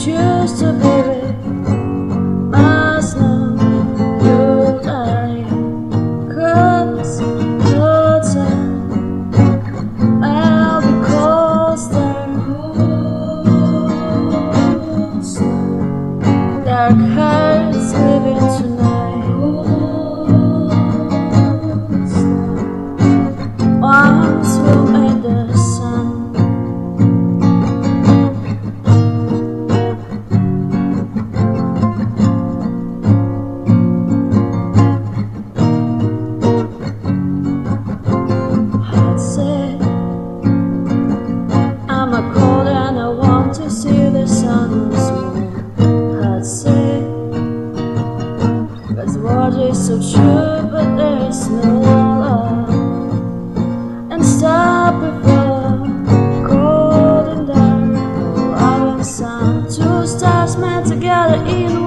choose to be with us now. You and I, 'cause the time I'll be closer. Dark hearts living tonight. Once we'll meet the sun. I'd say I'm a cold and I want to see the sun once more. I'd say God's word is so true, but there's no love. And stop before cold and dark, love and sun. Two stars met together in